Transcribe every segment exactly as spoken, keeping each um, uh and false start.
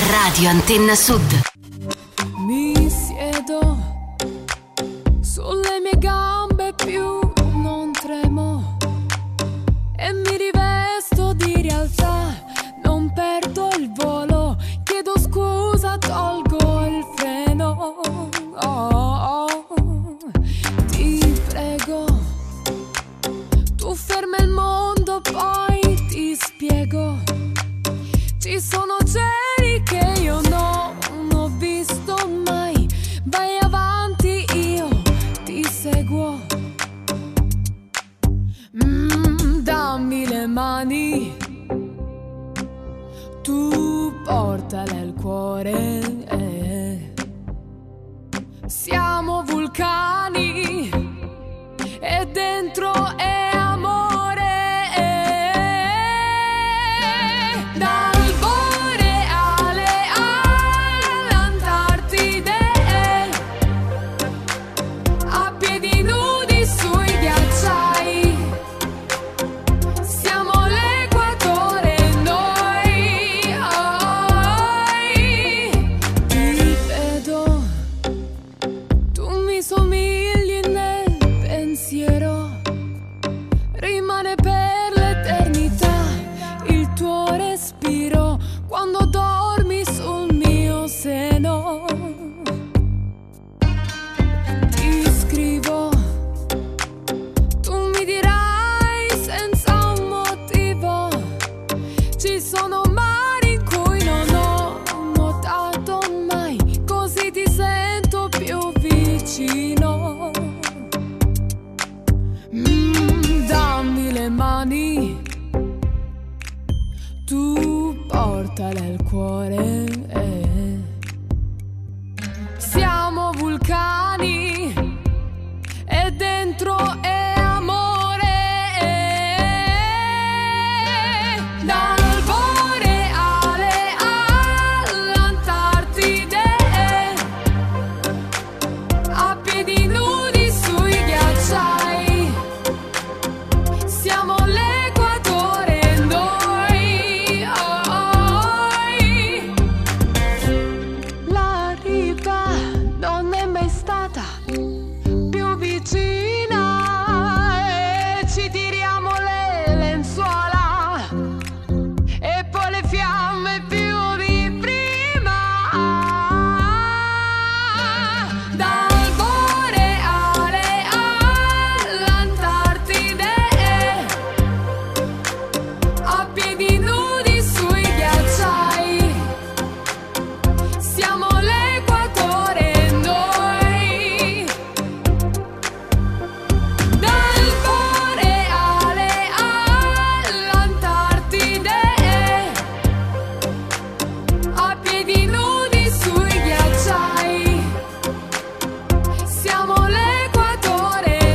Radio Antenna Sud. Mi siedo sulle mie gambe, più non tremo e mi rivesto di realtà, non perdo il volo, chiedo scusa, tolgo il freno. Oh, oh, ti prego, tu ferma il mondo, poi ti spiego. Ci sono cieli che io non ho visto mai. Vai avanti, io ti seguo. Mm, dammi le mani, tu portale al cuore. Eh. Siamo vulcani e dentro è amore. Dal boreale all'Antartide, a piedi nudi sui ghiacciai. Siamo l'equatore noi. Oh, ti vedo, tu mi somigli nel pensiero. Rimane per l'eternità il tuo respiro quando dormi sul mio seno. Ti scrivo, tu mi dirai senza un motivo. Ci sono mari in cui non ho nuotato mai, così ti sento più vicino. Mm, dammi le mani, tu portale al cuore. Eh. Siamo vulcani e dentro è amore. Dal boreale all'Antartide, a piedi nudi sui ghiacciai. Siamo l'equatore noi. Oh, la riva non è mai stata più vicina e ci tiriamo le lenzuola e poi le fiamme più di prima. Dal boreale all'Antartide, a piedi nudi sui ghiacciai. Siamo l'equatore noi. Dal boreale all'Antartide, a piedi nudi sui ghiacciai. Siamo l'equatore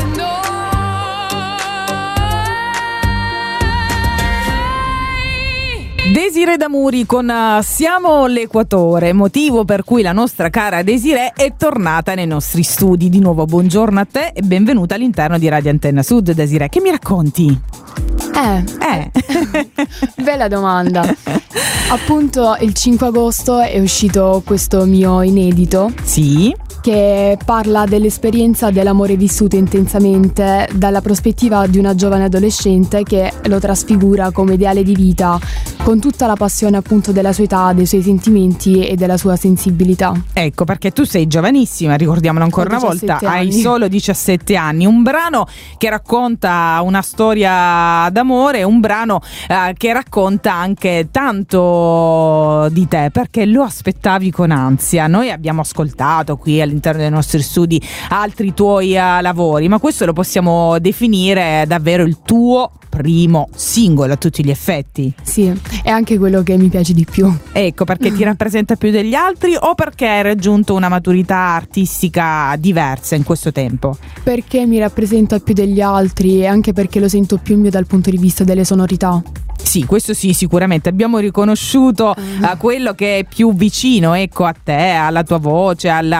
noi. Desiree D'Amuri con uh, Siamo l'Equatore, motivo per cui la nostra cara Desiree è tornata nei nostri studi. Di nuovo buongiorno a te e benvenuta all'interno di Radio Antenna Sud. Desiree, che mi racconti? Eh, Eh, bella domanda. Appunto il cinque agosto è uscito questo mio inedito sì, che parla dell'esperienza dell'amore vissuto intensamente dalla prospettiva di una giovane adolescente che lo trasfigura come ideale di vita, con tutta la passione appunto della sua età, dei suoi sentimenti e della sua sensibilità. ecco perché tu sei giovanissima, ricordiamolo ancora una Ho volta, diciassette hai anni. solo diciassette anni. Un brano che racconta una storia d'amore, un brano eh, che racconta anche tanto di te, perché lo aspettavi con ansia. Noi abbiamo ascoltato qui all'interno dei nostri studi altri tuoi uh, lavori, ma questo lo possiamo definire davvero il tuo primo singolo a tutti gli effetti. Sì, è anche quello che mi piace di più. Ecco, perché ti rappresenta più degli altri o perché hai raggiunto una maturità artistica diversa in questo tempo? Perché mi rappresenta più degli altri e anche perché lo sento più mio dal punto di vista delle sonorità. Sì, questo sì, sicuramente abbiamo riconosciuto uh, quello che è più vicino, ecco, a te, alla tua voce, al colore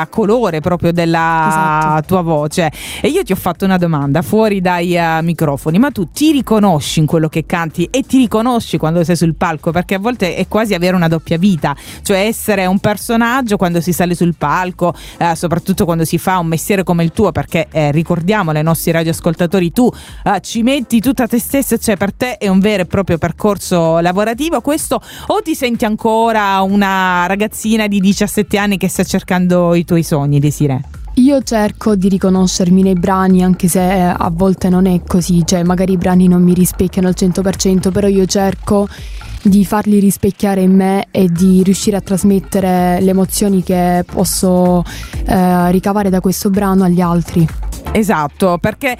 cuore proprio della Esatto. tua voce. E io ti ho fatto una domanda fuori dai uh, microfoni, ma tu ti riconosci in quello che canti e ti riconosci quando sei sul palco? Perché a volte è quasi avere una doppia vita, cioè essere un personaggio quando si sale sul palco, eh, soprattutto quando si fa un mestiere come il tuo, perché eh, ricordiamolo ai nostri radioascoltatori, tu eh, ci metti tutta te stessa, cioè per te è un vero e proprio percorso lavorativo questo, o ti senti ancora una ragazzina di diciassette anni che sta cercando i tuoi sogni, Desiree? Io cerco di riconoscermi nei brani, anche se a volte non è così, cioè magari i brani non mi rispecchiano al cento per cento, però io cerco di farli rispecchiare in me e di riuscire a trasmettere le emozioni che posso eh, ricavare da questo brano agli altri. Esatto, perché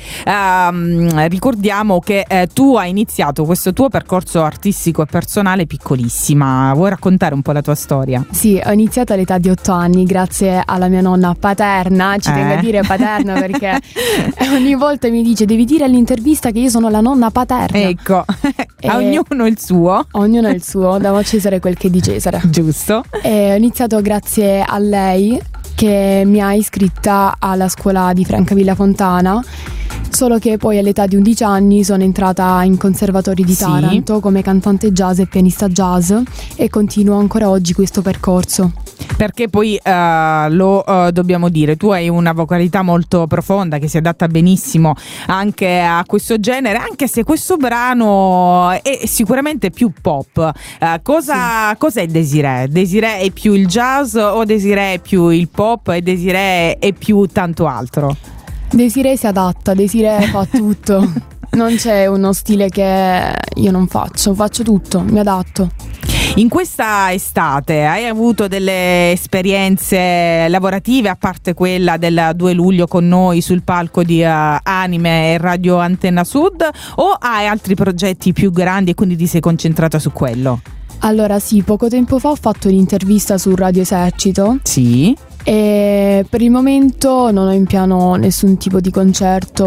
ehm, ricordiamo che eh, tu hai iniziato questo tuo percorso artistico e personale piccolissima. Vuoi raccontare un po' la tua storia? Sì, ho iniziato all'età di otto anni grazie alla mia nonna paterna, ci Eh. tengo a dire paterna perché ogni volta mi dice devi dire all'intervista che io sono la nonna paterna. Ecco, E- a ognuno il suo. Ognuno ha il suo, diamo a Cesare quel che è di Cesare. Giusto. E ho iniziato grazie a lei che mi ha iscritta alla scuola di Francavilla Fontana, solo che poi all'età di undici anni sono entrata in conservatorio di Sì. Taranto come cantante jazz e pianista jazz e continuo ancora oggi questo percorso. Perché poi eh, lo eh, dobbiamo dire, tu hai una vocalità molto profonda che si adatta benissimo anche a questo genere, anche se questo brano è sicuramente più pop. Eh, cosa, cos'è Desiree? Desiree è più il jazz o Desiree è più il pop e Desiree è più tanto altro? Desiree si adatta, Desiree fa tutto. Non c'è uno stile che io non faccio, faccio tutto, mi adatto. In questa estate hai avuto delle esperienze lavorative, a parte quella del due luglio con noi sul palco di uh, Anime e Radio Antenna Sud, o hai altri progetti più grandi e quindi ti sei concentrata su quello? Allora sì, poco tempo fa ho fatto un'intervista su Radio Esercito Sì. e per il momento non ho in piano nessun tipo di concerto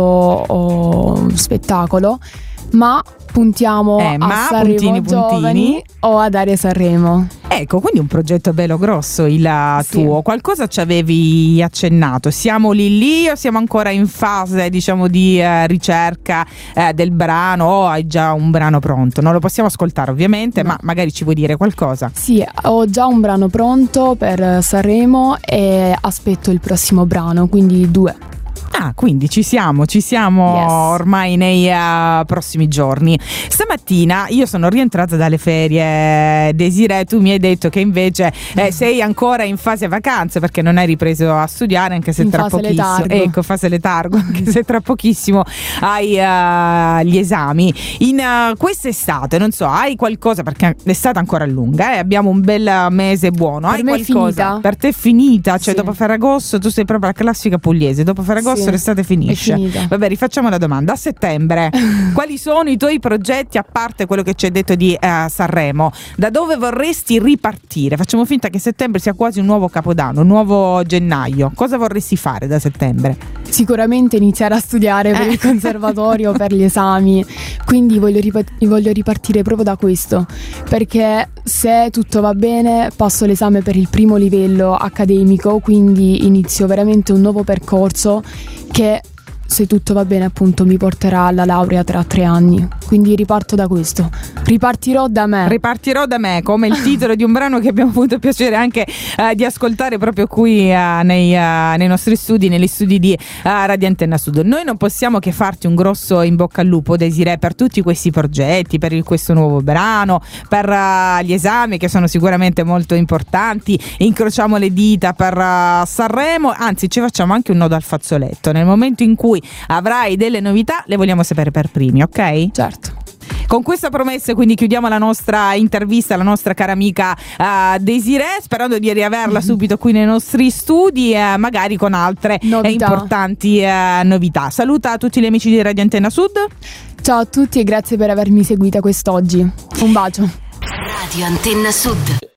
o spettacolo, ma puntiamo Eh, a ma, Sanremo puntini, Giovani puntini. o ad Aria Sanremo. Ecco, quindi un progetto bello grosso il Sì. tuo. Qualcosa ci avevi accennato? Siamo lì lì o siamo ancora in fase, diciamo, di eh, ricerca eh, del brano, o hai già un brano pronto? Non lo possiamo ascoltare ovviamente, No. ma magari ci vuoi dire qualcosa? Sì, ho già un brano pronto per Sanremo e aspetto il prossimo brano, quindi due. Ah, quindi ci siamo, ci siamo Yes. ormai nei uh, prossimi giorni. Stamattina io sono rientrata dalle ferie, Desiree, tu mi hai detto che invece eh, sei ancora in fase vacanze perché non hai ripreso a studiare, anche se In tra fase pochissimo, letargo. ecco, fase letargo, anche se tra pochissimo hai uh, gli esami. In uh, quest'estate, non so, hai qualcosa, perché l'estate ancora è lunga, eh, abbiamo un bel mese buono, Per hai me è qualcosa? finita. Per te è finita, cioè Sì. dopo Ferragosto tu sei proprio la classica pugliese, dopo Ferragosto Sì, l'estate finisce. è finita. Vabbè, rifacciamo la domanda. A settembre, quali sono i tuoi progetti, a parte quello che ci hai detto di eh, Sanremo? Da dove vorresti ripartire? Facciamo finta che settembre sia quasi un nuovo capodanno, un nuovo gennaio. Cosa vorresti fare da settembre? Sicuramente iniziare a studiare per Eh. il conservatorio, per gli esami, quindi voglio, ripa- voglio ripartire proprio da questo, perché se tutto va bene passo l'esame per il primo livello accademico, quindi inizio veramente un nuovo percorso che, se tutto va bene, appunto mi porterà alla laurea tra tre anni, quindi riparto da questo, ripartirò da me. Ripartirò da me, come il titolo di un brano che abbiamo avuto piacere anche eh, di ascoltare proprio qui eh, nei, eh, nei nostri studi, negli studi di eh, Radio Antenna Sud. Noi non possiamo che farti un grosso in bocca al lupo, Desiree, per tutti questi progetti, per il, questo nuovo brano, per eh, gli esami che sono sicuramente molto importanti. Incrociamo le dita per eh, Sanremo, anzi ci facciamo anche un nodo al fazzoletto. Nel momento in cui avrai delle novità le vogliamo sapere per primi, ok? Certo. Con questa promessa quindi chiudiamo la nostra intervista alla nostra cara amica uh, Desiree, sperando di riaverla subito qui nei nostri studi, eh, magari con altre eh, Novità. importanti eh, novità. Saluta a tutti gli amici di Radio Antenna Sud. Ciao a tutti e grazie per avermi seguita quest'oggi. Un bacio. Radio Antenna Sud.